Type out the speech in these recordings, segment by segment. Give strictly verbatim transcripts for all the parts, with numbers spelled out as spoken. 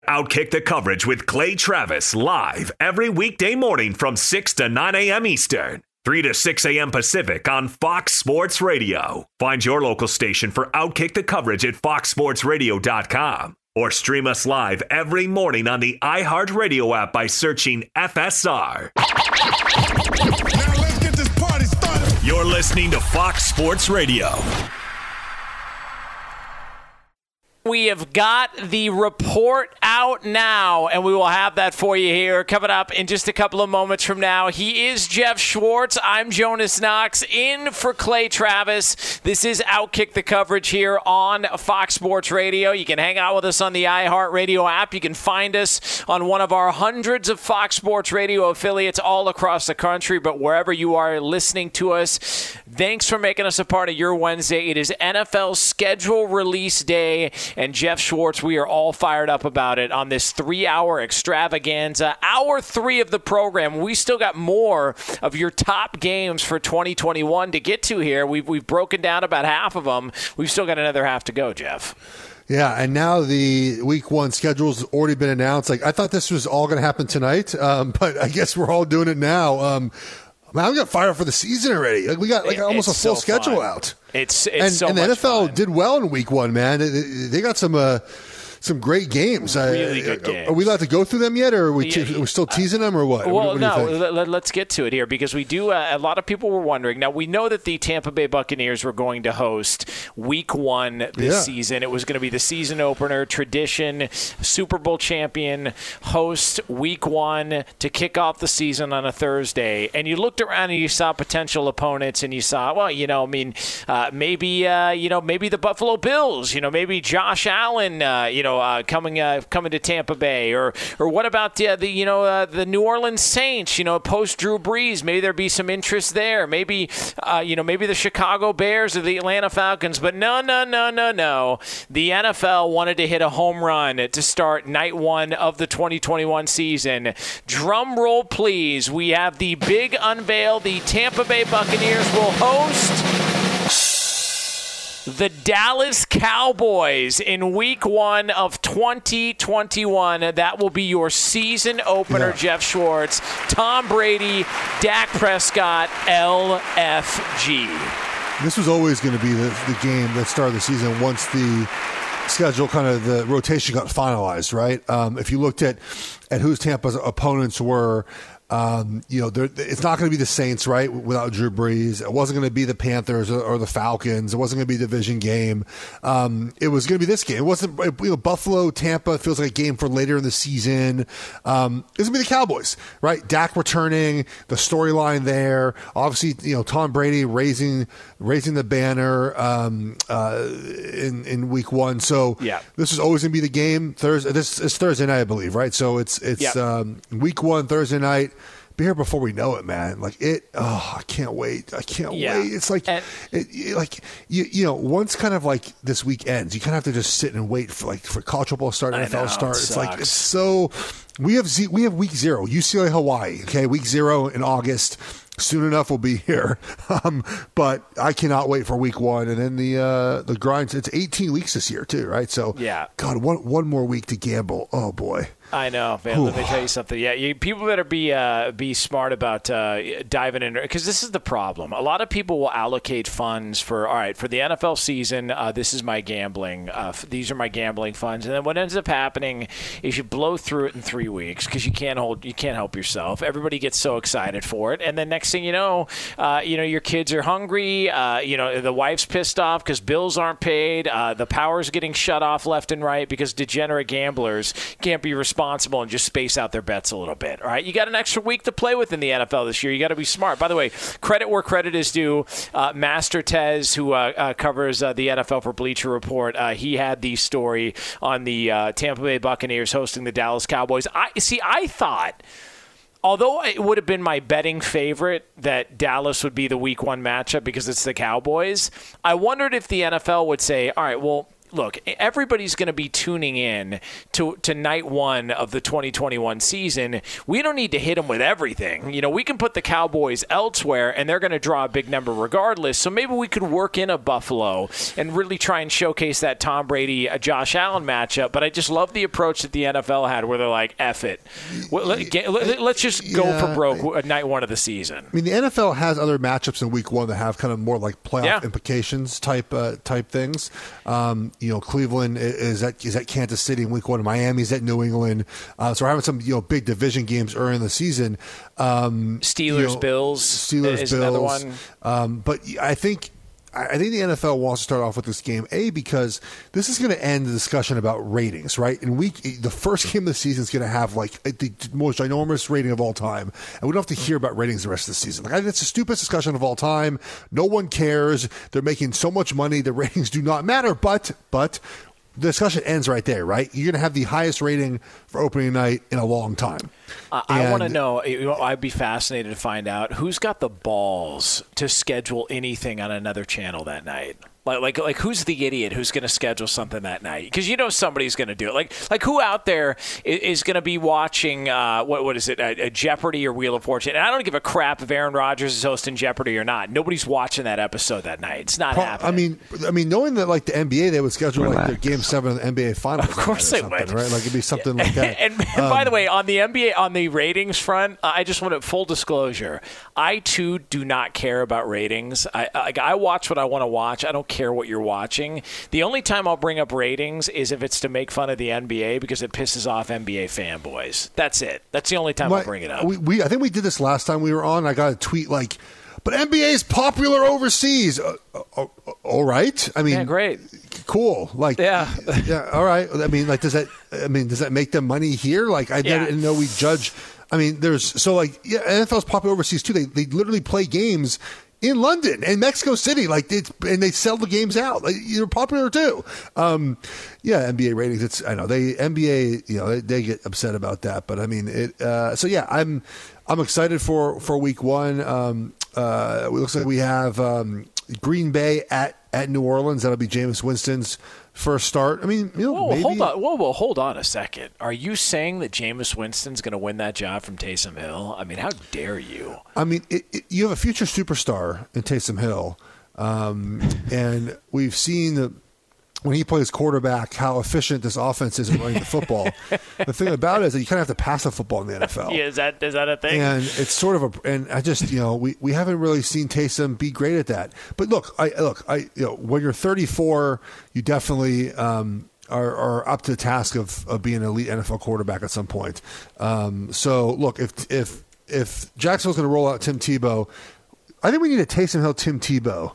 Outkick the Coverage with Clay Travis live every weekday morning from six to nine a.m. Eastern, three to six a.m. Pacific on Fox Sports Radio. Find your local station for Outkick the Coverage at fox sports radio dot com or stream us live every morning on the iHeartRadio app by searching F S R. Now let's get this party started. You're listening to Fox Sports Radio. We have got the report out now, and we will have that for you here coming up in just a couple of moments from now. He is Jeff Schwartz. I'm Jonas Knox, in for Clay Travis. This is Outkick the Coverage here on Fox Sports Radio. You can hang out with us on the iHeartRadio app. You can find us on one of our hundreds of Fox Sports Radio affiliates all across the country, but wherever you are listening to us, thanks for making us a part of your Wednesday. It is N F L schedule release day. And Jeff Schwartz, we are all fired up about it on this three-hour extravaganza. Hour three of the program. We still got more of your top games for twenty twenty-one to get to here. We've, we've broken down about half of them. We've still got another half to go, Jeff. Yeah, and now the week one schedule's already been announced. Like I thought this was all going to happen tonight, um, but I guess we're all doing it now. Um, Man, I got fired up for the season already. Like we got like almost it's a full so schedule fun. out. It's, it's and, so and the much N F L fun. did well in week one, man. They, they got some uh, some great games. Really uh, good games. Are we allowed to go through them yet, or are we, Yeah, te- are we still teasing them, or what? Well, what, what do you no, think? let, let's get to it here because we do. Uh, a lot of people were wondering. Now, we know that the Tampa Bay Buccaneers were going to host week one this Yeah. season. It was going to be the season opener, tradition, Super Bowl champion host week one to kick off the season on a Thursday. And you looked around and you saw potential opponents and you saw, well, you know, I mean, uh, maybe, uh, you know, maybe the Buffalo Bills, you know, maybe Josh Allen, uh, you know, uh, coming uh, coming to Tampa Bay, or or what about the, the you know uh, the New Orleans Saints, you know, post Drew Brees, maybe there'd be some interest there, maybe uh, you know maybe the Chicago Bears or the Atlanta Falcons, but no no no no no, the N F L wanted to hit a home run to start night one of the twenty twenty-one season. Drum roll please, we have the big unveil. The Tampa Bay Buccaneers will host the Dallas Cowboys in week one of twenty twenty-one. That will be your season opener, Yeah. Jeff Schwartz. Tom Brady, Dak Prescott, L F G. This was always going to be the, the game that started the season once the schedule, kind of the rotation got finalized, right? Um, if you looked at, at who Tampa's opponents were, Um, you know, it's not going to be the Saints, right, without Drew Brees. It wasn't going to be the Panthers or, or the Falcons. It wasn't going to be a division game. Um, it was going to be this game. It wasn't, you know, Buffalo, Tampa feels like a game for later in the season. Um, it's going to be the Cowboys, right? Dak returning, the storyline there. Obviously, you know, Tom Brady raising raising the banner um, uh, in in week one. So yeah. This is always going to be the game. Thursday. This is Thursday night, I believe, right? So it's it's yep. um, week one, Thursday night. Be here before we know it, man. Like it. Oh, I can't wait. I can't yeah. wait. It's like, and, it, like you, you know, once kind of like this week ends, you kind of have to just sit and wait for like for college football start, N F L know, start. it It's like sucks. it's so. We have Z, we have week zero, U C L A Hawaii. Okay, week zero in August. Soon enough, we'll be here. Um, but I cannot wait for week one, and then the uh, the grind. It's eighteen weeks this year too, right? So yeah. God, one one more week to gamble. Oh boy. I know, man. Ooh. Let me tell you something. Yeah, you, people better be uh, be smart about uh, diving in, because this is the problem. A lot of people will allocate funds for, all right, for the N F L season, uh, this is my gambling. Uh, f- these are my gambling funds. And then what ends up happening is you blow through it in three weeks because you can't hold, you can't help yourself. Everybody gets so excited for it, and then next thing you know, uh, you know, your kids are hungry. Uh, you know, the wife's pissed off because bills aren't paid. Uh, the power's getting shut off left and right because degenerate gamblers can't be responsible. responsible and just space out their bets a little bit. All right, you got an extra week to play with in the N F L this year. You got to be smart. By the way, credit where credit is due. Uh, Master Tez, who uh, uh, covers uh, the N F L for Bleacher Report, uh, he had the story on the uh, Tampa Bay Buccaneers hosting the Dallas Cowboys. I see. I thought, although it would have been my betting favorite that Dallas would be the week one matchup because it's the Cowboys, I wondered if the N F L would say, all right, well, look, everybody's going to be tuning in to, to night one of the twenty twenty-one season. We don't need to hit them with everything. You know, we can put the Cowboys elsewhere, and they're going to draw a big number regardless. So maybe we could work in a Buffalo and really try and showcase that Tom Brady, uh, Josh Allen matchup. But I just love the approach that the N F L had where they're like, F it. Let's just go yeah, for broke at night one of the season. I mean, the N F L has other matchups in week one that have kind of more like playoff yeah. implications type uh, type things. Um, you know, Cleveland is at is at Kansas City in week one. Miami's at New England. Uh, so we're having some you know big division games early in the season. Um, Steelers, you know, Bills, Steelers, is Bills. Another one. Um, but I think. I think the N F L wants to start off with this game, A, because this is going to end the discussion about ratings, right? In week, the first game of the season is going to have like the most ginormous rating of all time, and we don't have to hear about ratings the rest of the season. Like, I think it's the stupidest discussion of all time. No one cares. They're making so much money. The ratings do not matter, but, but, the discussion ends right there, right? You're going to have the highest rating for opening night in a long time. Uh, I want to know, I'd be fascinated to find out, who's got the balls to schedule anything on another channel that night? Like, like, like, who's the idiot who's going to schedule something that night? Because you know somebody's going to do it. Like, like who out there is, is going to be watching uh, what, what is it, a, a Jeopardy or Wheel of Fortune? And I don't give a crap if Aaron Rodgers is hosting Jeopardy or not. Nobody's watching that episode that night. It's not Pro- happening. I mean, I mean, knowing that like the N B A, they would schedule Relax. like their Game Seven of the N B A Finals. Of course they would, right? Like it'd be something like that. and, and um, by the way, on the N B A, on the ratings front, I just want to full disclosure. I too do not care about ratings. I like I watch what I want to watch. I don't care what you're watching. The only time I'll bring up ratings is if it's to make fun of the N B A because it pisses off N B A fanboys. That's it. That's the only time my, I'll bring it up. We, we, I think we did this last time we were on. I got a tweet like, but N B A is popular overseas. Uh, uh, uh, all right. I mean, yeah, great. Cool. Like, yeah. yeah. All right. I mean, like, does that, I mean, does that make them money here? Like, I yeah. didn't know we judge. I mean, there's, so like, yeah, N F L's popular overseas too. They, they literally play games in London and Mexico City, like it's, and they sell the games out. Like, they're popular too. Um, yeah, N B A ratings. It's I know they N B A. You know they, they get upset about that, but I mean it. Uh, so yeah, I'm I'm excited for for week one. Um, uh, it looks like we have um, Green Bay at at New Orleans. That'll be Jameis Winston's first start. I mean, you know, whoa, maybe. hold on, whoa, whoa, hold on a second. Are you saying that Jameis Winston's going to win that job from Taysom Hill? I mean, how dare you? I mean, it, it, you have a future superstar in Taysom Hill, um, and we've seen the, when he plays quarterback how efficient this offense is at running the football. The thing about it is that you kind of have to pass the football in the N F L. Yeah, is that is that a thing? And it's sort of a, and I just, you know, we, we haven't really seen Taysom be great at that. But look, I look, I you know, when you're thirty-four, you definitely um, are, are up to the task of, of being an elite N F L quarterback at some point. Um, so look, if if if Jacksonville's going to roll out Tim Tebow, I think we need a Taysom Hill Tim Tebow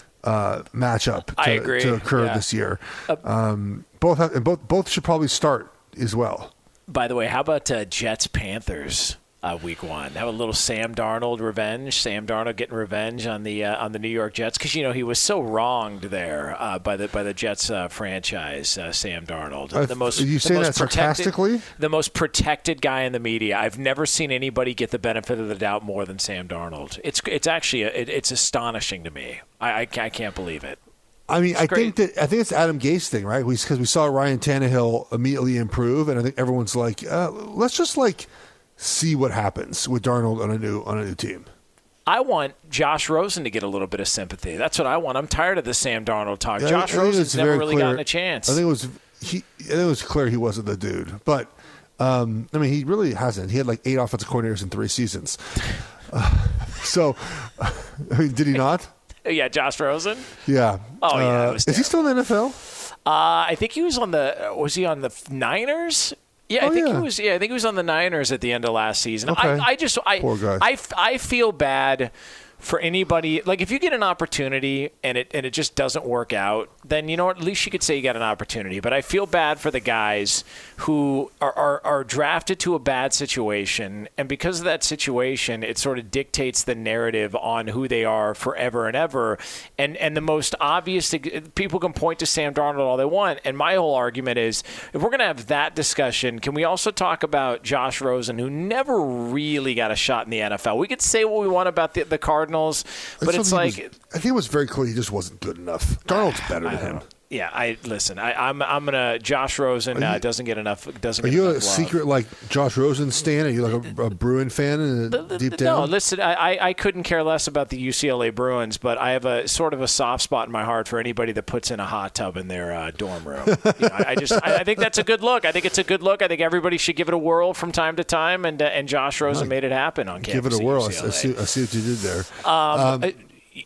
uh, matchup to, to occur yeah. this year. Um, both have, and both both should probably start as well. By the way, how about uh, Jets Panthers uh, week one? Have a little Sam Darnold revenge. Sam Darnold getting revenge on the uh, on the New York Jets because you know he was so wronged there uh, by the by the Jets uh, franchise. Uh, Sam Darnold, uh, the most are you saying that sarcastically? The most protected guy in the media. I've never seen anybody get the benefit of the doubt more than Sam Darnold. It's it's actually a, it, it's astonishing to me. I, I, I can't believe it. I mean, it's I great. think that I think it's Adam Gase thing, right? Because we saw Ryan Tannehill immediately improve, and I think everyone's like, uh, let's just like see what happens with Darnold on a new on a new team. I want Josh Rosen to get a little bit of sympathy. That's what I want. I'm tired of the Sam Darnold talk. Yeah, Josh Rosen's never really clear. gotten a chance. I think it was he. I think it was clear he wasn't the dude, but um, I mean, he really hasn't. He had like eight offensive coordinators in three seasons. Uh, so, I mean, did he not? Yeah, Josh Rosen. Yeah. Oh yeah. Uh, is he still in the N F L? Uh, I think he was on the. Was he on the Niners? Yeah, oh, I think yeah. he was. Yeah, I think he was on the Niners at the end of last season. Okay. I, I just, I, Poor guy. I, I feel bad for anybody. Like if you get an opportunity and it and it just doesn't work out, then you know what? At least you could say you got an opportunity. But I feel bad for the guys who are, are, are drafted to a bad situation, and because of that situation, it sort of dictates the narrative on who they are forever and ever. And and the most obvious thing, people can point to Sam Darnold all they want, and my whole argument is if we're going to have that discussion, can we also talk about Josh Rosen, who never really got a shot in the N F L? We could say what we want about the, the Cardinals, but it's like was, I think it was very clear he just wasn't good enough. Darnold's better than him. Yeah, I listen. I, I'm I'm gonna. Josh Rosen uh, doesn't get enough. Doesn't. Are get you enough a love. secret like Josh Rosen stan? Are you like a, a Bruin fan in The- the- deep the- down? No, listen. I, I I couldn't care less about the U C L A Bruins, but I have a sort of a soft spot in my heart for anybody that puts in a hot tub in their uh, dorm room. You know, I, I just I, I think that's a good look. I think it's a good look. I think everybody should give it a whirl from time to time, and uh, and Josh Rosen made it happen on campus. Give it a at whirl. I U C L A. see, I see what you did there. Um, I,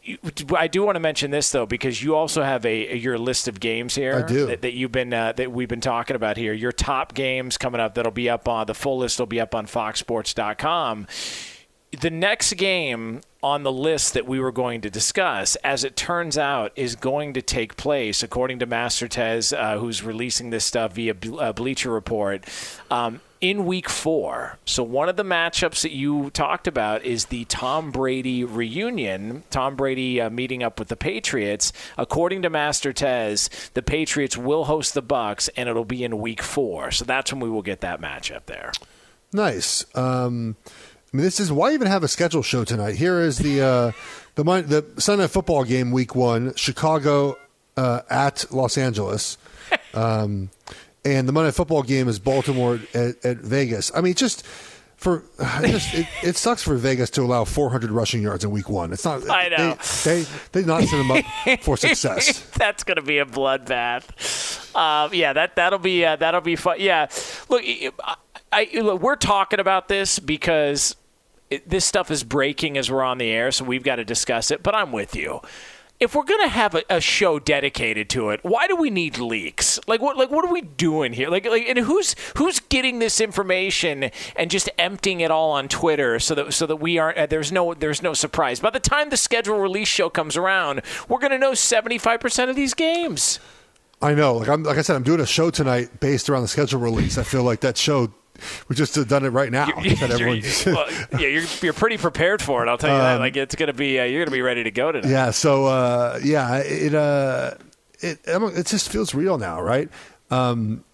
I do want to mention this though, because you also have a your list of games here. I do. that, that you've been uh, that we've been talking about here. Your top games coming up. That'll be up on the full list. Will be up on fox sports dot com. The next game on the list that we were going to discuss, as it turns out, is going to take place, according to Master Tez, uh, who's releasing this stuff via uh, Bleacher Report, um, in week four. So one of the matchups that you talked about is the Tom Brady reunion, Tom Brady uh, meeting up with the Patriots. According to Master Tez, the Patriots will host the Bucs, and it'll be in week four. So that's when we will get that matchup there. Nice. Um, I mean, this is why even have a schedule show tonight. Here is the uh, the Mon- the Sunday Night Football game, week one, Chicago uh, at Los Angeles, um, and the Monday Night Football game is Baltimore at, at Vegas. I mean, just for just, it, it sucks for Vegas to allow four hundred rushing yards in week one. It's not. I know. They they, they not set them up for success. That's going to be a bloodbath. Um, yeah, that that'll be uh, that'll be fun. Yeah, look, I, I look, we're talking about this because it, this stuff is breaking as we're on the air, so we've got to discuss it. But I'm with you. If we're gonna have a, a show dedicated to it, why do we need leaks? Like what? Like what are we doing here? Like, like, and who's who's getting this information and just emptying it all on Twitter so that so that we aren't uh, there's no there's no surprise. By the time the schedule release show comes around, we're gonna know seventy-five percent of these games. I know. Like I'm like I said, I'm doing a show tonight based around the schedule release. I feel like that show. We just have done it right now. You're, That you're, everyone- well, yeah, you're you're pretty prepared for it. I'll tell you that. Um, Like it's gonna be uh, you're gonna be ready to go tonight. Yeah. So uh, yeah, it uh, it it just feels real now, right? Um,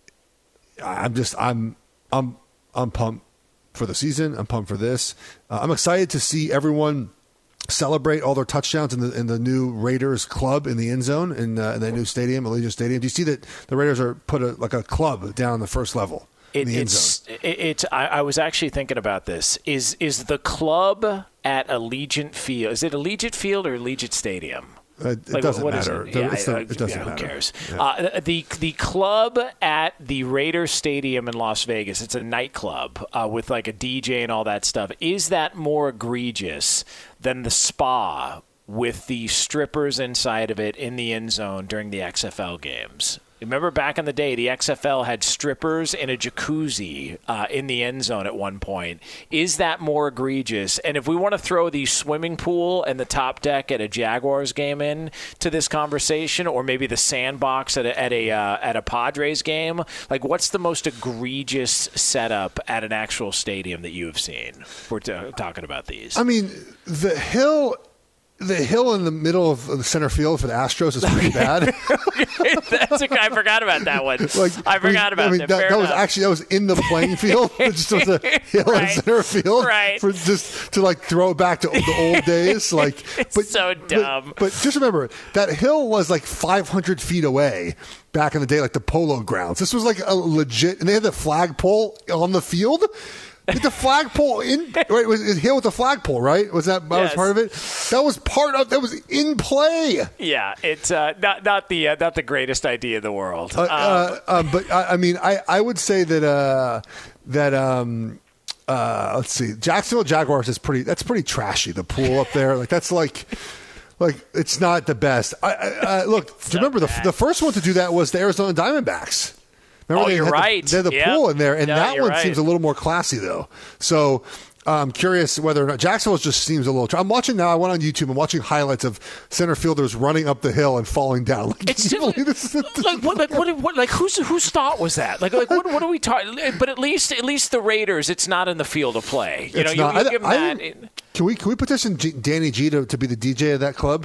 I'm just I'm I'm I'm pumped for the season. I'm pumped for this. Uh, I'm excited to see everyone celebrate all their touchdowns in the in the new Raiders club in the end zone in, uh, in that new stadium, Allegiant Stadium. Do you see that the Raiders are put a, like a club down the first level? It, it's it, it's. I, I was actually thinking about this. Is is the club at Allegiant Field? Is it Allegiant Field or Allegiant Stadium? Uh, it Like, doesn't what is matter. it? Yeah, It's not- I- it doesn't yeah, matter. Who cares? Yeah. Uh, the the club at the Raiders Stadium in Las Vegas. It's a nightclub uh, with like a D J and all that stuff. Is that more egregious than the spa with the strippers inside of it in the end zone during the X F L games? Remember back in the day, the X F L had strippers in a jacuzzi uh, in the end zone at one point. Is that more egregious? And if we want to throw the swimming pool and the top deck at a Jaguars game in to this conversation, or maybe the sandbox at a at a, uh, at a Padres game, like what's the most egregious setup at an actual stadium that you have seen? We're t- talking about these. I mean, the hill. The hill in the middle of the center field for the Astros is pretty bad. That's a, I forgot about that one. Like, I forgot about I mean, that. that. Fair That was enough. actually that was in the playing field. It just was a hill in Right. center field, Right. For just to like throw it back to the old days. Like, It's but so but- dumb. But, just remember that hill was like five hundred feet away back in the day, like the Polo Grounds. This was like a legit, and they had the flagpole on the field. With the flagpole in, right? Was it hill with the flagpole, right? Was that, that Yes. was part of it? That was part of that was in play. Yeah, it's uh, not not the uh, not the greatest idea in the world. Uh, Um, uh, um, but I, I mean, I, I would say that uh, that um, uh, let's see, Jacksonville Jaguars is pretty. That's pretty trashy. The pool up there, like that's like. Like it's not the best. I, I, I, look, So remember the bad. the first one to do that was the Arizona Diamondbacks. Remember Oh, they you're had right. The, they had the Yep. pool in there, and No, that you're one right. seems a little more classy though. So I'm curious whether or not Jacksonville just seems a little. I'm watching now. I went on YouTube. I'm watching highlights of center fielders running up the hill and falling down. Like, It's can you just, believe this? like what, like what, what, like whose whose thought was that? Like, like what, what are we talking? But at least, at least the Raiders, it's not in the field of play. You It's know, not. you, you I- give them I that. didn't- Can we can we petition G, Danny G to, to be the D J of that club?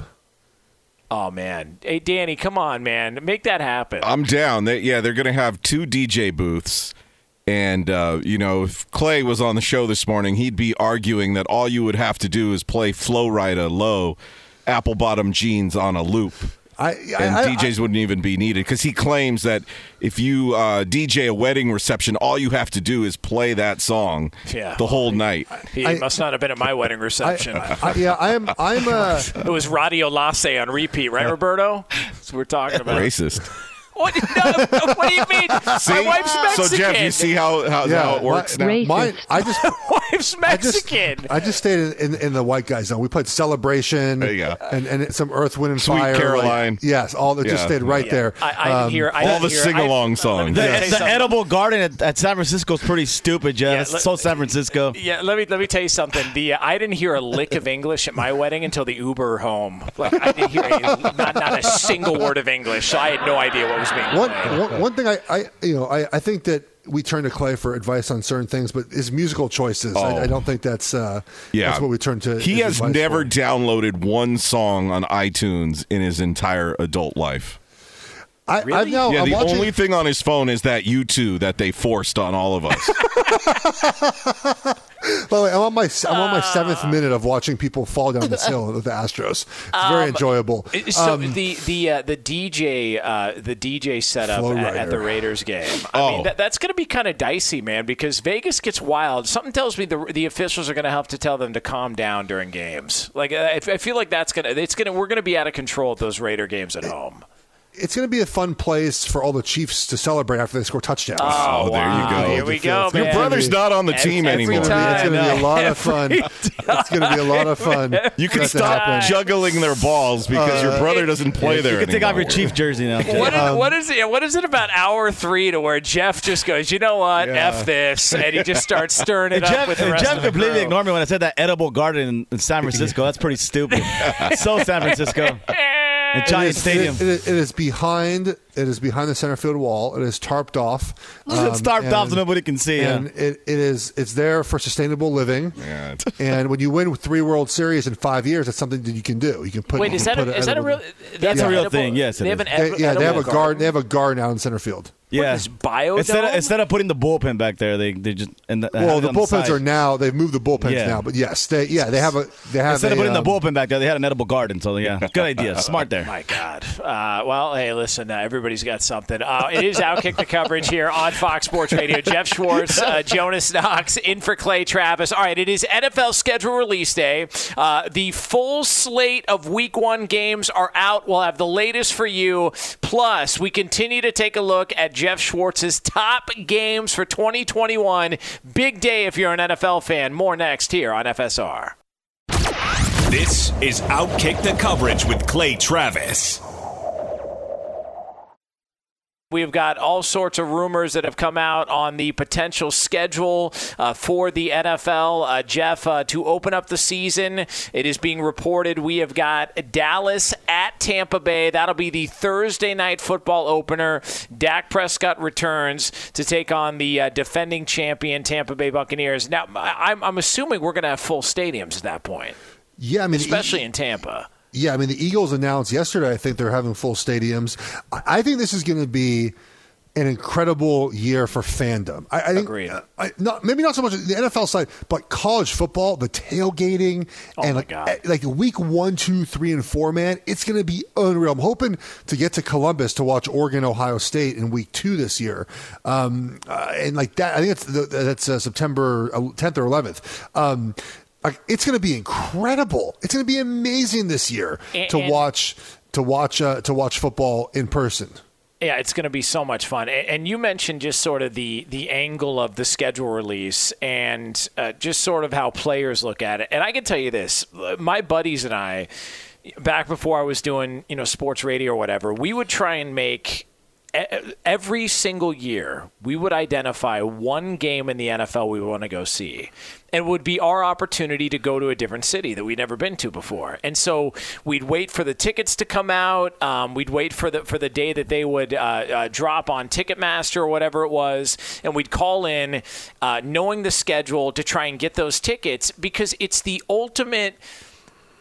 Oh man, hey Danny, come on, man, make that happen. I'm down. They, yeah, they're going to have two D J booths. And, uh, you know, if Clay was on the show this morning, he'd be arguing that all you would have to do is play Flo Rida low, apple bottom jeans on a loop I, and I, D Js I, wouldn't even be needed because he claims that if you uh, D J a wedding reception, all you have to do is play that song yeah. the whole night. He I, must not have been at my wedding reception. I, I, yeah, I am. I'm. Uh, it was Radio Lasse on repeat, right, Roberto? That's what we're talking about. Racist. What, no, what do you mean? See? My wife's Mexican. So, Jeff, you see how, how, yeah, how it works my, now? Mine, I just. My wife's Mexican. I just, I just stayed in, in, in the white guy zone. We played Celebration There you go. and, and some Earth, Wind, and Sweet Fire. Caroline. Like, yes, all that just Yeah. stayed right Yeah. there. I, I didn't Um, hear I all didn't the hear- sing-along I- songs. let me The, tell you the something. edible garden at, at San Francisco is pretty stupid, Jeff. Yeah, It's let- so San Francisco. Yeah, let me let me tell you something. The uh, I didn't hear a lick of English at my wedding until the Uber home. Like I didn't hear a, not not a single word of English, so I had no idea what was being One, played. one, one thing I, I, you know, I, I think that we turn to Clay for advice on certain things, but his musical choices, Oh. I, I don't think that's uh, Yeah. that's what we turn to. He his has advice never for. downloaded one song on iTunes in his entire adult life. I, Really? I've now, Yeah, I'm the watching, only thing on his phone is that U two that they forced on all of us. By the way, I'm on my I'm on my seventh minute of watching people fall down this hill with the Astros. It's very enjoyable. So Um, the the uh, the D J uh, the D J setup Flow at, at Rider. the Raiders game. I Oh. mean that, that's going to be kind of dicey, man, because Vegas gets wild. Something tells me the the officials are going to have to tell them to calm down during games. Like I, I feel like that's gonna it's gonna we're going to be out of control at those Raider games at home. it's going to be a fun place for all the Chiefs to celebrate after they score touchdowns. Oh, there you go. Here we go, Your man. brother's not on the Every- team every anymore. time. It's going to be a lot of fun. Every It's going to be a lot of fun. You can That's to stop happen. juggling their balls because your brother doesn't play there You can take off anymore. your Chief jersey now. Jeff. What is, Um, what is it? What is it about hour three to where Jeff just goes, you know what, Yeah. f this, and he just starts stirring it And up Jeff, with the and rest Jeff of the completely crew. ignored me when I said that edible garden in, in San Francisco. That's pretty stupid. So San Francisco. And It Giant is, Stadium. it, is, it is behind. It is behind the center field wall. It is tarped off. Um, it's tarped off so and- nobody can see. Yeah. And it, it is it's there for sustainable living. Yeah. And when you win three World Series in five years, that's something that you can do. You can put. Wait, you is can that put a, is that a edible- real? they That's have a an real edible- thing, yes, it they have is. an ed- They, yeah, they have a edible garden. They have a garden out in center field. yeah. Is bio Instead of, instead of putting the bullpen back there, they they just and the, Well, have it the on bullpens side. are now. They've moved the bullpens Yeah. now, but yes, they yeah they have a they have Instead a, of putting um, the bullpen back there, they had an edible garden. So yeah, good idea, smart there. My God. Uh, well, hey, listen, uh, everybody's got something. Uh, it is Outkick the coverage here on Fox Sports Radio. Jeff Schwartz, uh, Jonas Knox, in for Clay Travis. All right, it is N F L schedule release day. Uh, the full slate of week one games are out. We'll have the latest for you. Plus, we continue to take a look at Jeff Schwartz's top games for twenty twenty-one. Big day if you're an N F L fan. More next here on F S R. This is Outkick the Coverage with Clay Travis. We've got all sorts of rumors that have come out on the potential schedule uh, for the N F L. Uh, Jeff, uh, to open up the season, it is being reported we have got Dallas at Tampa Bay. That'll be the Thursday night football opener. Dak Prescott returns to take on the uh, defending champion Tampa Bay Buccaneers. Now, I'm, I'm assuming we're going to have full stadiums at that point, yeah, I mean especially in Tampa. Yeah, I mean, the Eagles announced yesterday, I think they're having full stadiums. I I think this is going to be an incredible year for fandom. I, I think, Agreed. uh, I, not, maybe not so much the N F L side, but college football, the tailgating, Oh, and my like, God. eh, like week one, two, three, and four, man, it's going to be unreal. I'm hoping to get to Columbus to watch Oregon, Ohio State in week two this year. Um, uh, and like that, I think it's the, that's uh, September tenth or eleventh. Um, Like, it's going to be incredible. It's going to be amazing this year And- to and- watch to watch uh, to watch football in person. Yeah, it's going to be so much fun. A- And you mentioned just sort of the the angle of the schedule release and uh, just sort of how players look at it. And I can tell you this, my buddies and I, back before I was doing, you know, sports radio or whatever, we would try and make e- every single year, we would identify one game in the N F L we want to go see. And it would be our opportunity to go to a different city that we'd never been to before. And so we'd wait for the tickets to come out. Um, we'd wait for the for the day that they would uh, uh, drop on Ticketmaster or whatever it was. And we'd call in uh, knowing the schedule to try and get those tickets because it's the ultimate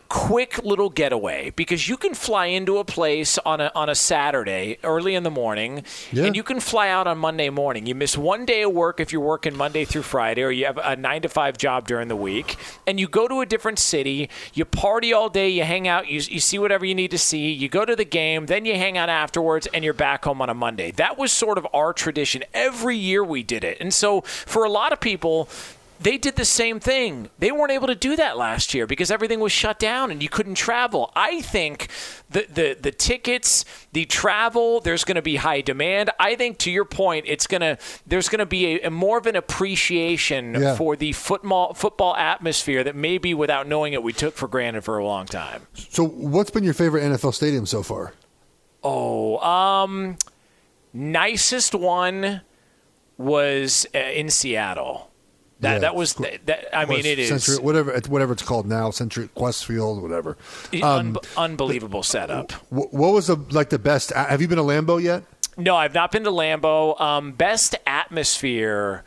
quick little getaway, because you can fly into a place on a on a Saturday early in the morning, Yeah. and you can fly out on Monday morning. You miss one day of work if you're working Monday through Friday, or you have a nine to five job during the week, and you go to a different city. You party all day. You hang out. You you see whatever you need to see. You go to the game. Then you hang out afterwards, and you're back home on a Monday. That was sort of our tradition. Every year we did it, and so for a lot of people, they did the same thing. They weren't able to do that last year because everything was shut down and you couldn't travel. I think the the, the tickets, the travel, there's going to be high demand. I think, to your point, it's going to there's going to be a, a more of an appreciation Yeah. for the football football atmosphere that maybe, without knowing it, we took for granted for a long time. So, what's been your favorite N F L stadium so far? Oh, um, nicest one was uh, in Seattle. That Yeah, that was Qu- that. I mean, Quest- it is Century, whatever it's whatever it's called now, Century Questfield, whatever. Um, un- unbelievable setup. wh- what was the like the best? Have you been to Lambeau yet? No, I've not been to Lambeau. Um, best atmosphere.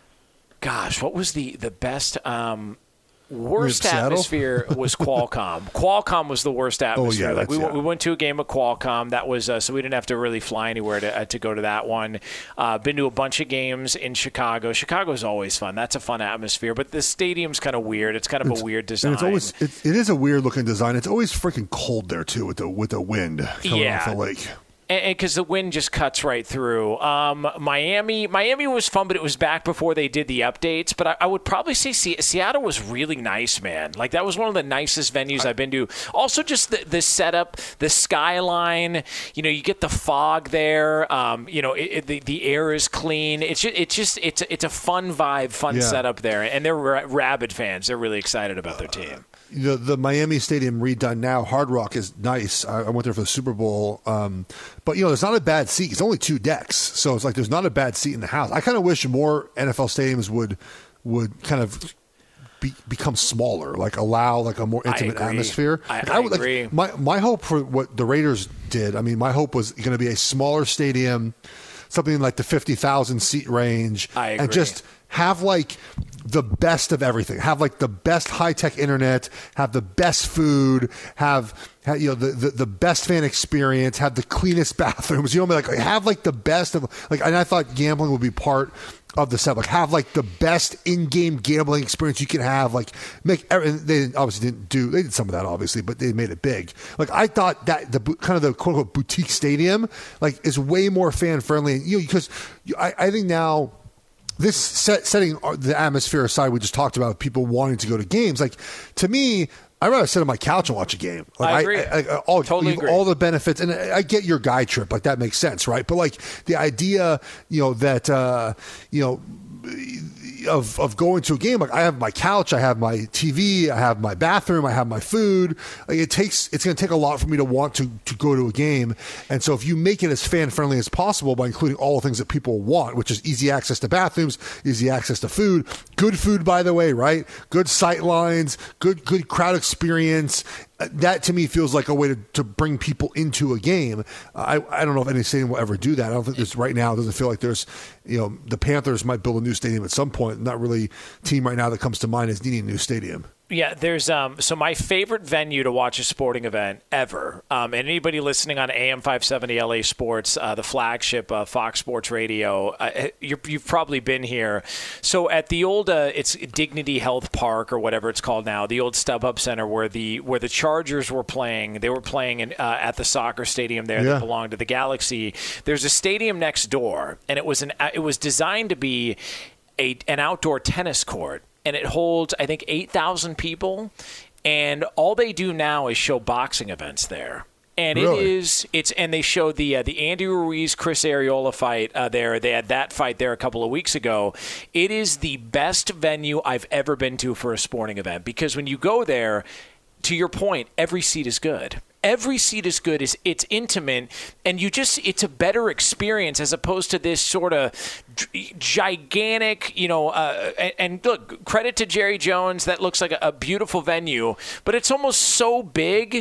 Gosh, what was the the best? Um, worst Seattle? atmosphere was Qualcomm. Qualcomm was the worst atmosphere. yeah, like we that's- went, yeah. we went to a game of Qualcomm. That was uh, so we didn't have to really fly anywhere to uh, to go to that one. Uh, been to a bunch of games in Chicago. Chicago's always fun. That's a fun atmosphere. But the stadium's kind of weird. It's kind of a weird design. And it's always it, it is a weird looking design. It's always freaking cold there too with the with the wind coming Yeah. off the lake. And because the wind just cuts right through. Um, Miami, Miami was fun, but it was back before they did the updates. But I, I would probably say Se- Seattle was really nice, man. Like that was one of the nicest venues I've been to. Also, just the, the setup, the skyline. You know, you get the fog there. Um, you know, it, it, the the air is clean. It's just, it's just it's it's a fun vibe, fun Yeah. setup there. And they're ra- rabid fans. They're really excited about their team. The the Miami Stadium redone now, Hard Rock is nice. I, I went there for the Super Bowl, um, but you know, there's not a bad seat. It's only two decks, so it's like there's not a bad seat in the house. I kind of wish more N F L stadiums would would kind of be, become smaller, like allow like a more intimate agree. atmosphere. I- Like, I would, like, agree. my my hope for what the Raiders did. I mean, my hope was going to be a smaller stadium, something like the fifty thousand seat range, I and agree. just have like the best of everything. Have like the best high tech internet. Have the best food. Have, have you know the, the the best fan experience. Have the cleanest bathrooms. You know what I mean? Like have like the best of like. And I thought gambling would be part of the set. Like have like the best in game gambling experience you can have. Like make every- they obviously didn't do. They did some of that obviously, but they made it big. Like I thought that the kind of the quote unquote boutique stadium like is way more fan friendly. You know because I, I think now. This set, setting the atmosphere aside, we just talked about people wanting to go to games. Like to me, I'd rather sit on my couch and watch a game. Like, I agree. I, I, all, Totally you have agree. all the benefits, and I, I get your guy trip. Like that makes sense, right? But like the idea, you know, that uh, you know. Of, of going to a game, like I have my couch, I have my T V, I have my bathroom, I have my food. Like it takes, it's going to take a lot for me to want to to go to a game. And so, if you make it as fan friendly as possible by including all the things that people want, which is easy access to bathrooms, easy access to food, good food, by the way, right? Good sight lines, good good crowd experience. That to me feels like a way to, to bring people into a game. I, I don't know if any stadium will ever do that. I don't think there's right now. It doesn't feel like there's, you know, the Panthers might build a new stadium at some point. Not really team right now that comes to mind is needing a new stadium. Yeah, there's um. So my favorite venue to watch a sporting event ever, um, and anybody listening on A M five seventy L A Sports, uh, the flagship uh, Fox Sports Radio, uh, you're, you've probably been here. So at the old, uh, it's Dignity Health Park or whatever it's called now, the old StubHub Center where the where the Chargers were playing. They were playing in, uh, at the soccer stadium there Yeah. that belonged to the Galaxy. There's a stadium next door, and it was an it was designed to be a an outdoor tennis court. And it holds, I think, eight thousand people. And all they do now is show boxing events there. And Really? it is, it's, and they showed the uh, the Andy Ruiz Chris Arreola fight uh, there. They had that fight there a couple of weeks ago. It is the best venue I've ever been to for a sporting event because when you go there, to your point, every seat is good. Every seat is good. It's, it's intimate, and you just it's a better experience as opposed to this sort of g- gigantic, you know. Uh, and, and look, credit to Jerry Jones. That looks like a, a beautiful venue, but it's almost so big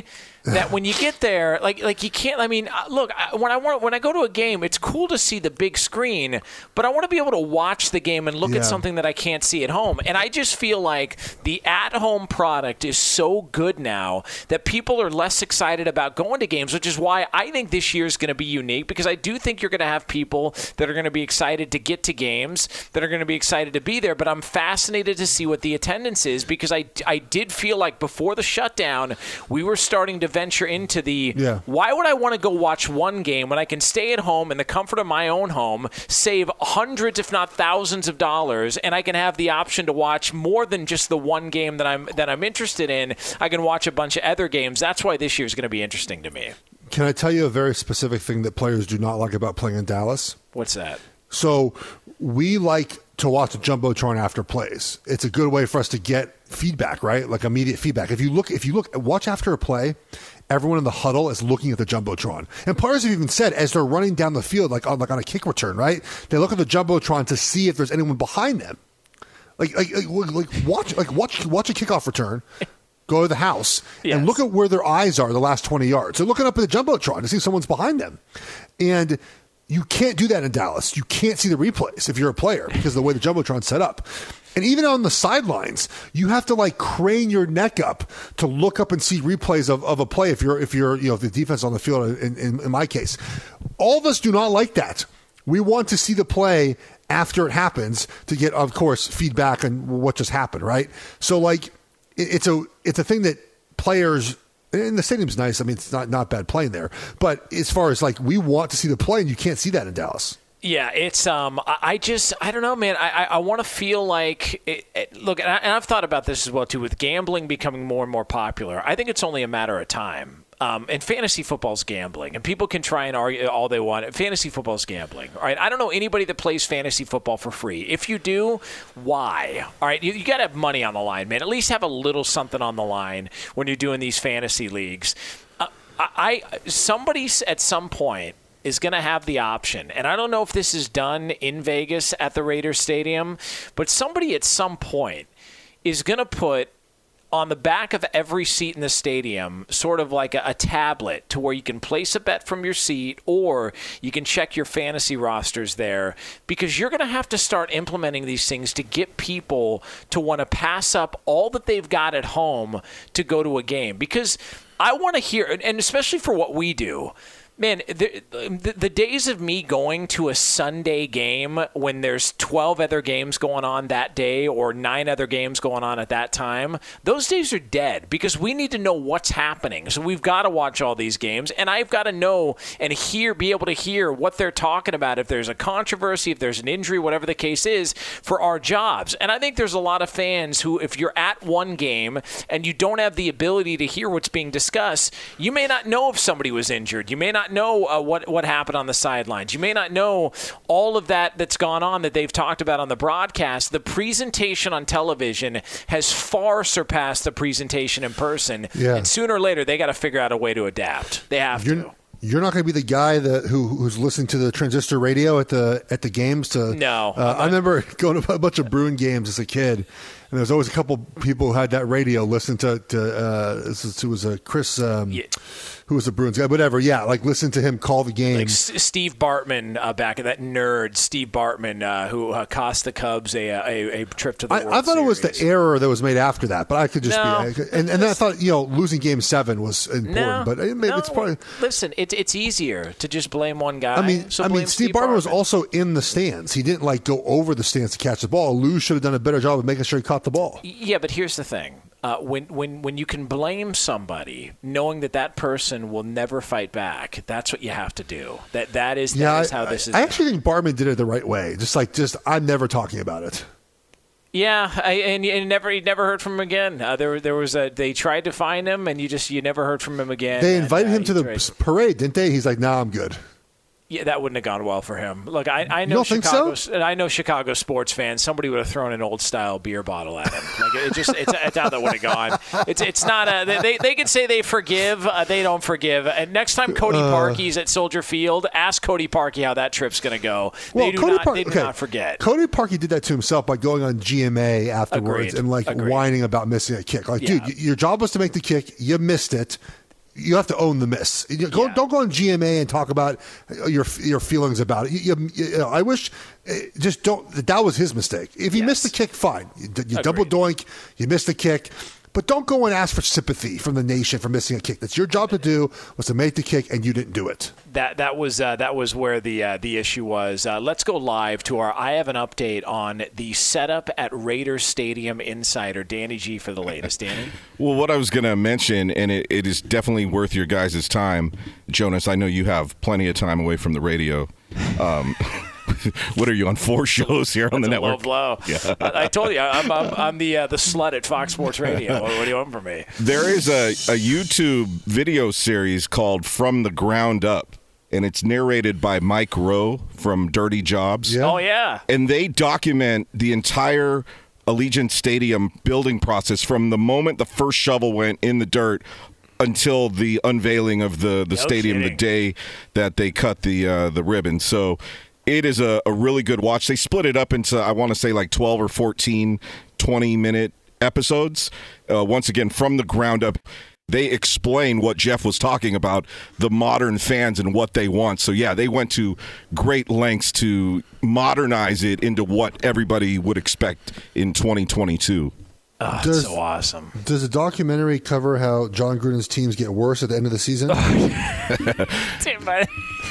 that when you get there, like like you can't. I mean, look, when I want when I go to a game, it's cool to see the big screen, but I want to be able to watch the game and look Yeah. at something that I can't see at home. And I just feel like the at-home product is so good now that people are less excited about going to games, which is why I think this year is going to be unique, because I do think you're going to have people that are going to be excited to get to games, that are going to be excited to be there. But I'm fascinated to see what the attendance is, because I I did feel like before the shutdown, we were starting to venture into the Yeah. why would I want to go watch one game when I can stay at home in the comfort of my own home, save hundreds if not thousands of dollars, and I can have the option to watch more than just the one game that I'm that I'm interested in. I can watch a bunch of other games. That's why this year is going to be interesting to me. Can I tell you a very specific thing that players do not like about playing in Dallas? What's that? So we like to watch the Jumbotron after plays. It's a good way for us to get feedback, right? Like immediate feedback. If you look, if you look, watch after a play, everyone in the huddle is looking at the Jumbotron. And players have even said as they're running down the field, like on, like on a kick return, right? They look at the Jumbotron to see if there's anyone behind them. Like, like, like, like watch, like watch, watch a kickoff return. Go to the house Yes. and look at where their eyes are the last twenty yards. They're looking up at the Jumbotron to see if someone's behind them. And you can't do that in Dallas. You can't see the replays if you're a player because of the way the Jumbotron's set up. And even on the sidelines, you have to like crane your neck up to look up and see replays of, of a play if you're if you're you know if the defense on the field in, in, in my case. All of us do not like that. We want to see the play after it happens to get, of course, feedback on what just happened, right? So like it, it's a it's a thing that players. And the stadium's nice. I mean, it's not, not bad playing there. But as far as, like, we want to see the play, and you can't see that in Dallas. Yeah, it's um. I, I just I don't know, man. I I, I want to feel like it, it, look, and, I, and I've thought about this as well too. With gambling becoming more and more popular, I think it's only a matter of time. Um, and fantasy football's gambling, and people can try and argue all they want. Fantasy football's gambling, all right? I don't know anybody that plays fantasy football for free. If you do, why? All right, you, you got to have money on the line, man. At least have a little something on the line when you're doing these fantasy leagues. Uh, I, I somebody at some point is going to have the option, and I don't know if this is done in Vegas at the Raiders Stadium, but somebody at some point is going to put on the back of every seat in the stadium, sort of like a, a tablet to where you can place a bet from your seat or you can check your fantasy rosters there, because you're going to have to start implementing these things to get people to want to pass up all that they've got at home to go to a game. Because I want to hear, and especially for what we do, man, the, the, the days of me going to a Sunday game when there's twelve other games going on that day or nine other games going on at that time, those days are dead, because we need to know what's happening. So we've got to watch all these games, and I've got to know and hear, be able to hear what they're talking about, if there's a controversy, if there's an injury, whatever the case is, for our jobs. And I think there's a lot of fans who, if you're at one game and you don't have the ability to hear what's being discussed, you may not know if somebody was injured. You may not know uh, what what happened on the sidelines. You may not know all of that that's gone on that they've talked about on the broadcast. The presentation on television has far surpassed the presentation in person. Yeah. And sooner or later, they got to figure out a way to adapt. They have You're, to. you're not going to be the guy that who who's listening to the transistor radio at the at the games. To No. uh, I remember going to a bunch of Bruin games as a kid. And there was always a couple people who had that radio listen to, to uh, this is, who was a Chris, um, Yeah. who was a Bruins guy, whatever. Yeah, like listen to him call the game. Like S- Steve Bartman uh, back at that nerd, Steve Bartman, uh, who uh, cost the Cubs a, a, a trip to the I, World I thought Series. it was the error that was made after that, but I could just No. be. And, and then I thought, you know, losing game seven was important, No, but it, no. it's probably. Listen, it, it's easier to just blame one guy. I mean, so I mean, blame Steve Bartman was Bartman. also in the stands. He didn't like go over the stands to catch the ball. Lou should have done a better job of making sure he caught the ball. Yeah, but here's the thing. Uh, when, when, when you can blame somebody, knowing that that person will never fight back, that's what you have to do. That That is, that Yeah, is how I, this is I done. actually think Bartman did it the right way. Just like, just I'm never talking about it. Yeah, I, and, and never he never heard from him again. Uh, there there was a they tried to find him, and you just you never heard from him again. They and, invited uh, him to he the tried- parade, didn't they? He's like, "Nah, I'm good." Yeah, that wouldn't have gone well for him. Look, I, I know don't think Chicago. so? I know Chicago sports fans. Somebody would have thrown an old style beer bottle at him. Like it just, it's, it's how that would have gone. It's, it's not a. They, they can say they forgive. Uh, they don't forgive. And next time Cody Uh. Parkey's at Soldier Field, ask Cody Parkey how that trip's going to go. Well, they do Cody not. Par- they do okay. not forget. Cody Parkey did that to himself by going on G M A afterwards Agreed. and like Agreed. whining about missing a kick. Like, Yeah. dude, y- your job was to make the kick. You missed it. you have to own the miss. You go, Yeah. Don't go on G M A and talk about your your feelings about it. You, you, you know, I wish just don't. That was his mistake. If you Yes. missed the kick, fine. You, you double doink. You missed the kick. But don't go and ask for sympathy from the nation for missing a kick. That's your job to do, was to make the kick, and you didn't do it. That that was uh, that was where the uh, the issue was. Uh, let's go live to our I have an update on the setup at Raiders Stadium Insider. Danny G for the latest. Danny? Well, what I was going to mention, and it, it is definitely worth your guys' time, Jonas, I know you have plenty of time away from the radio. Um, what are you on four shows here on the That's a network? low blow. Yeah. I, I told you, I'm, I'm, I'm the uh, the slut at Fox Sports Radio. What, what do you want from me? There is a, a YouTube video series called From the Ground Up, and it's narrated by Mike Rowe from Dirty Jobs. Yeah. Oh, yeah. And they document the entire Allegiant Stadium building process from the moment the first shovel went in the dirt until the unveiling of the, the No stadium kidding. the day that they cut the uh, the ribbon. So it is a, a really good watch. They split it up into, I want to say, like twelve or fourteen twenty-minute episodes. Uh, once again, from the ground up. They explain what Jeff was talking about, the modern fans and what they want. So, yeah, they went to great lengths to modernize it into what everybody would expect in twenty twenty-two. Oh, it's Does- so awesome. Does the documentary cover how John Gruden's teams get worse at the end of the season? by,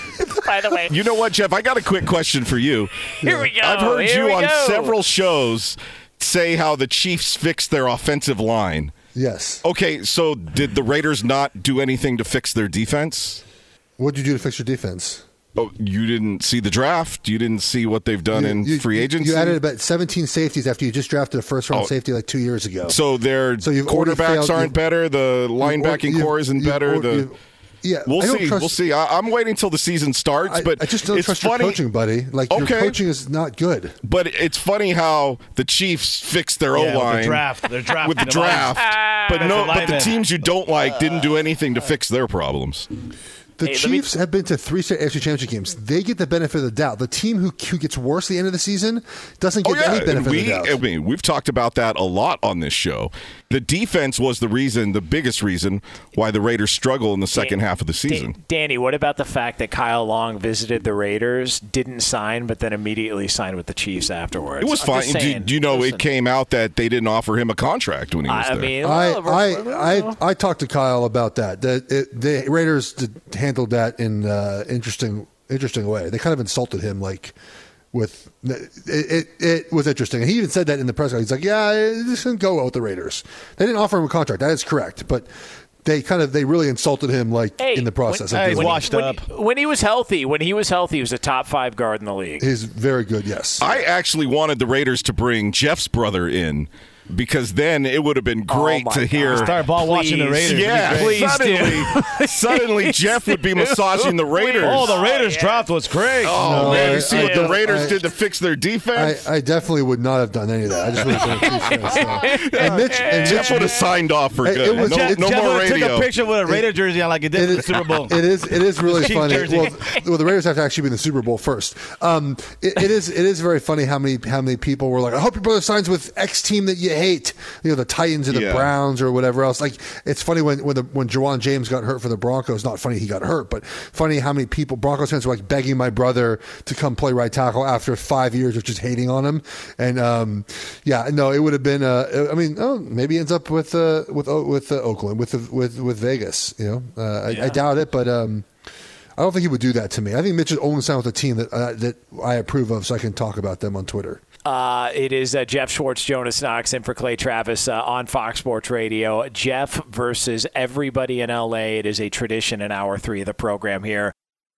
by the way, You know what, Jeff? I got a quick question for you. here we go. I've heard Here you we on go. several shows say how the Chiefs fixed their offensive line. Yes. Okay, so did the Raiders not do anything to fix their defense? What did you do to fix your defense? Oh, you didn't see the draft? You didn't see what they've done You- in you- free agency? You added about seventeen safeties after you just drafted a first round Oh. safety like two years ago. So their So you've already quarterbacks failed- aren't you've- better. The linebacking You- core isn't you- better. you- The you- yeah, we'll I don't see. trust- we'll see. I, I'm waiting till the season starts. I, but I just don't it's trust funny, your coaching, buddy. Like your Okay. coaching is not good. But it's funny how the Chiefs fixed their Yeah, O with the line draft. They're drafting with the them all. draft, but no, Defensive but the linemen. teams you don't like didn't do anything to fix their problems. The Hey, let me- Chiefs have been to three straight A F C Championship games. They get the benefit of the doubt. The team who, who gets worse at the end of the season doesn't Oh get yeah, any and benefit we, of the doubt. I mean, we've talked about that a lot on this show. The defense was the reason, the biggest reason, why the Raiders struggle in the second half of the season. Da- Danny, what about the fact that Kyle Long visited the Raiders, didn't sign, but then immediately signed with the Chiefs afterwards? It was I'm fine. just Do, saying, do you know listen, it came out that they didn't offer him a contract when he was I, I there? mean, I, well, I, we're- I, I talked to Kyle about that. The, it, the Raiders did, handled that in uh, interesting, interesting way. They kind of insulted him, like with it, it. It was interesting. And he even said that in the press conference. He's like, "Yeah, this didn't go well with the Raiders. They didn't offer him a contract. That is correct, but." They kind of they really insulted him like Hey, in the process. when- of Hey, doing he's it. washed when, up. when he was healthy, when he was healthy, he was a top five guard in the league. He's very good. Yes, I actually wanted the Raiders to bring Jeff's brother in because then it would have been great Oh, my to hear. God. Start ball watching the Please. Raiders. Yeah, It'd be great. suddenly, suddenly Jeff would be massaging the Raiders. Oh, the Raiders yeah. draft was great. Oh, No, man, I- you see what I- the Raiders I- did to fix their I, defense? I definitely would not have done any of that. I just would have done it too fast. So. And Mitch, and Jeff Mitch would have signed off for It- good. it was- no Jeff, no Jeff more would've radio. took a picture with a Raider jersey on like he did in the Super Bowl. It is. It is really Chief funny. jersey. Well, well, the Raiders have to actually be in the Super Bowl first. Um, it, it is. It is very funny how many how many people were like, "I hope your brother signs with X team that you hate." You know, the Titans or the Yeah. Browns or whatever else. Like, it's funny when when the when Jawan James got hurt for the Broncos. Not funny he got hurt, but funny how many people Broncos fans were like begging my brother to come play right tackle after five years of just hating on him. And um, yeah, no, it would have been. Uh, I mean, oh, maybe he ends up with uh, with with uh, Oakland with with with Vegas. You know, uh, I, I doubt it, but. Um, I don't think he would do that to me. I think Mitch is only signed with a team that uh, that I approve of, so I can talk about them on Twitter. Uh, it is uh, Jeff Schwartz, Jonas Knox, in for Clay Travis uh, on Fox Sports Radio. Jeff versus everybody in L A. It is a tradition in hour three of the program here.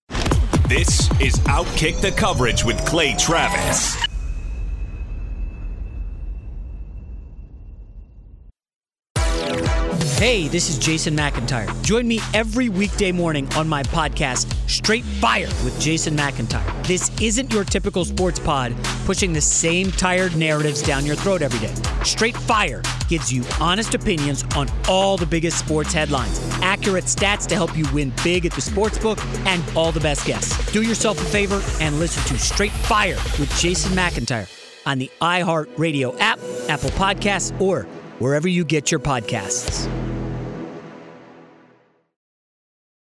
This is Outkick the Coverage with Clay Travis. Hey, this is Jason McIntyre. Join me every weekday morning on my podcast, Straight Fire with Jason McIntyre. This isn't your typical sports pod pushing the same tired narratives down your throat every day. Straight Fire gives you honest opinions on all the biggest sports headlines, accurate stats to help you win big at the sportsbook, and all the best guests. Do yourself a favor and listen to Straight Fire with Jason McIntyre on the iHeartRadio app, Apple Podcasts, or wherever you get your podcasts.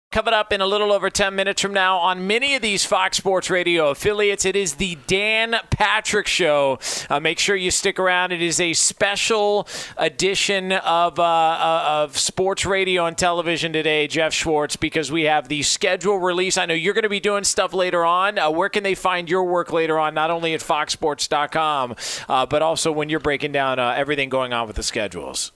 Coming up in a little over ten minutes from now on many of these Fox Sports Radio affiliates, it is the Dan Patrick Show. Uh, make sure you stick around. It is a special edition of, uh, of sports radio and television today, Jeff Schwartz, because we have the schedule release. I know you're going to be doing stuff later on. Uh, where can they find your work later on, not only at fox sports dot com, uh, but also when you're breaking down uh, everything going on with the schedules?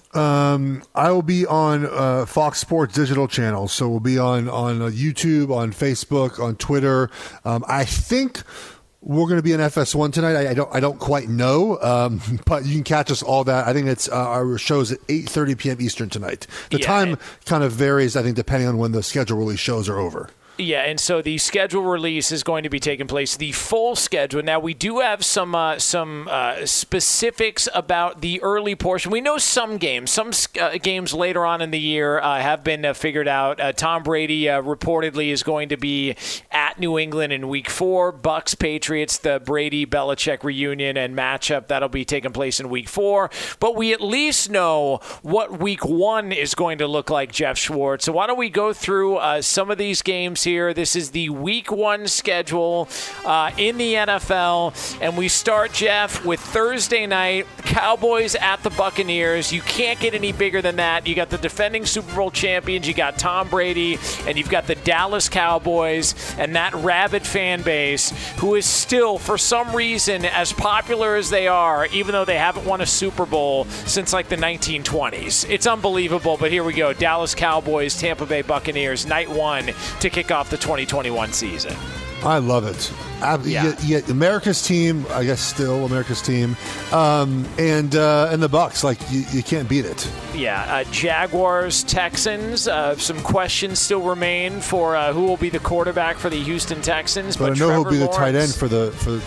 Um, I will be on uh, Fox Sports digital channels, so we'll be on on uh, YouTube, on Facebook, on Twitter. Um, I think we're going to be in F S one tonight. I, I don't I don't quite know, um, but you can catch us all that. I think it's uh, our show's at eight thirty p.m. Eastern tonight. The yeah, time it- kind of varies, I think, depending on when the schedule release shows are over. Yeah, and so the schedule release is going to be taking place, the full schedule. Now, we do have some uh, some uh, specifics about the early portion. We know some games. Some uh, games later on in the year uh, have been uh, figured out. Uh, Tom Brady uh, reportedly is going to be at New England in week four. Bucks, Patriots, the Brady-Belichick reunion and matchup, that'll be taking place in week four. But we at least know what week one is going to look like, Jeff Schwartz. So why don't we go through uh, some of these games here. This is the week one schedule uh, in the N F L. And we start, Jeff, with Thursday night, Cowboys at the Buccaneers. You can't get any bigger than that. You got the defending Super Bowl champions. You got Tom Brady, and you've got the Dallas Cowboys and that rabid fan base who is still, for some reason, as popular as they are, even though they haven't won a Super Bowl since like the nineteen twenties. It's unbelievable, but here we go. Dallas Cowboys, Tampa Bay Buccaneers, night one to kick off the twenty twenty-one season. I love it. Ab- Yeah. You get, you get America's team, I guess still America's team, um, and uh, and the Bucks. Like you, you can't beat it. Yeah, uh, Jaguars, Texans. Uh, some questions still remain for uh, who will be the quarterback for the Houston Texans. But, But, I know Trevor who'll be the tight end Lawrence- for the for the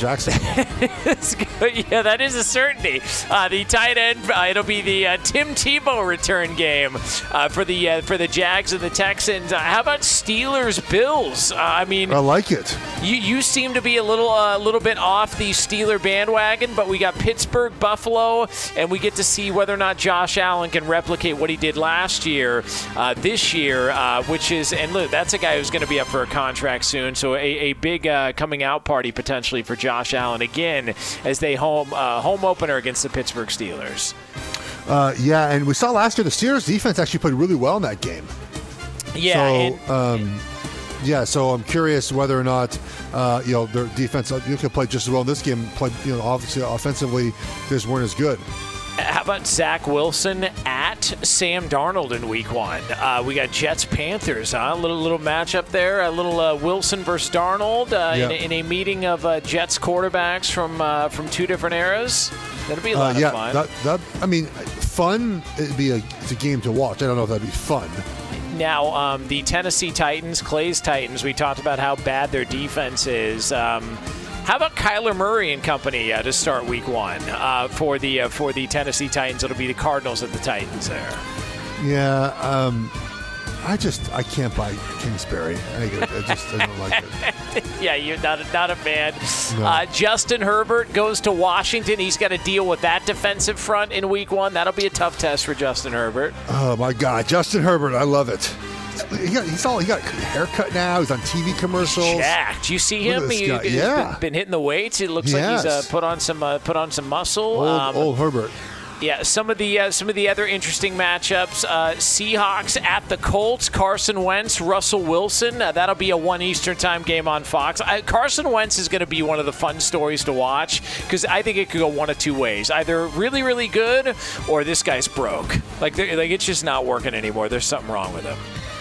Jacksonville. Yeah, that is a certainty. Uh, the tight end, uh, it'll be the uh, Tim Tebow return game uh, for the uh, for the Jags and the Texans. Uh, how about Steelers Bills? Uh, I mean, I like it. You you seem to be a little a uh, little bit off the Steeler bandwagon, but we got Pittsburgh, Buffalo, and we get to see whether or not Josh Allen can replicate what he did last year, uh, this year, uh, which is and look, that's a guy who's going to be up for a contract soon. So a, a big uh, coming out party potentially for Josh Allen again as they home uh, home opener against the Pittsburgh Steelers. Uh, yeah, and we saw last year the Steelers defense actually played really well in that game. Yeah. So, and, um, yeah, so I'm curious whether or not uh, you know their defense you could play just as well in this game. Play, you know, obviously offensively, they just weren't as good. How about Zach Wilson at Sam Darnold in Week One? Uh, we got Jets Panthers, huh? A little little matchup there. A little uh, Wilson versus Darnold uh, Yeah. in, a, in a meeting of uh, Jets quarterbacks from uh, from two different eras. That'll be a lot Uh, yeah, of fun. that, that I mean, fun. It'd be a, it's a game to watch. I don't know if that'd be fun. Now, um, the Tennessee Titans, Clay's Titans, we talked about how bad their defense is. Um, how about Kyler Murray and company uh, to start Week One uh, for the uh, for the Tennessee Titans? It'll be the Cardinals at the Titans there. Yeah, um, I just I can't buy Kingsbury. I, I just I don't like it. Yeah, you're not a, not a fan. No. Uh, Justin Herbert goes to Washington. He's got to deal with that defensive front in Week One. That'll be a tough test for Justin Herbert. Oh my God, Justin Herbert, I love it. He got, he's all he got a haircut now. He's on T V commercials. Jacked. You see Look at him? this He, guy. he's Yeah. been, been hitting the weights. It looks Yes. like he's uh, put on some uh, put on some muscle. Old, Um, old Herbert. Yeah, some of the uh, some of the other interesting matchups: uh, Seahawks at the Colts, Carson Wentz, Russell Wilson. Uh, that'll be a one Eastern time game on Fox. I, Carson Wentz is going to be one of the fun stories to watch because I think it could go one of two ways: either really, really good, or this guy's broke. Like, like it's just not working anymore. There's something wrong with him.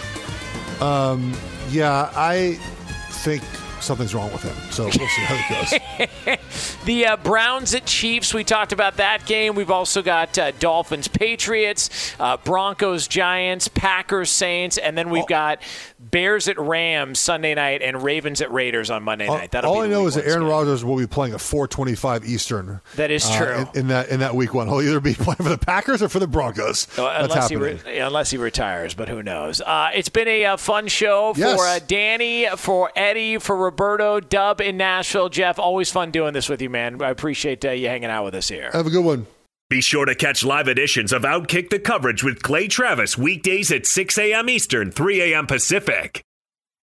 Um, yeah, I think something's wrong with him. So we'll see how it goes. The uh, Browns at Chiefs, we talked about that game. We've also got uh, Dolphins, Patriots, uh, Broncos, Giants, Packers, Saints, and then we've All- got Bears at Rams Sunday night and Ravens at Raiders on Monday All, night. That'll all be I the know week is that one Aaron schedule. Rodgers will be playing at four twenty-five Eastern. That is uh, true. in, in that in that week one. He'll either be playing for the Packers or for the Broncos. Uh, That's unless he happening. re- unless he retires, but who knows? Uh, it's been a uh, fun show for Yes. uh, Danny, for Eddie, for Roberto, Dub in Nashville. Jeff, always fun doing this with you, man. I appreciate uh, you hanging out with us here. Have a good one. Be sure to catch live editions of Outkick the Coverage with Clay Travis weekdays at six a.m. Eastern, three a.m. Pacific.